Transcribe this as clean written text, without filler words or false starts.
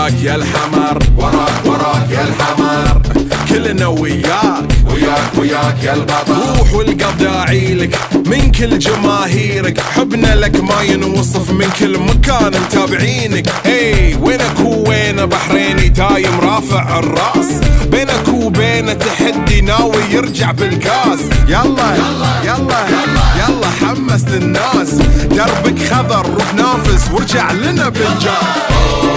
وراك يا الحمر، وراك يا الحمر، كلنا وياك يا البطل. روح والقلب داعيلك من كل جماهيرك، حبنا لك ما ينوصف من كل مكان متابعينك. وينك وين بحريني دايم رافع الراس، بينك وبين تحدي ناوي يرجع بالكاس. يلا حمست الناس، دربك خضر روح نافس وارجع لنا بالجاز.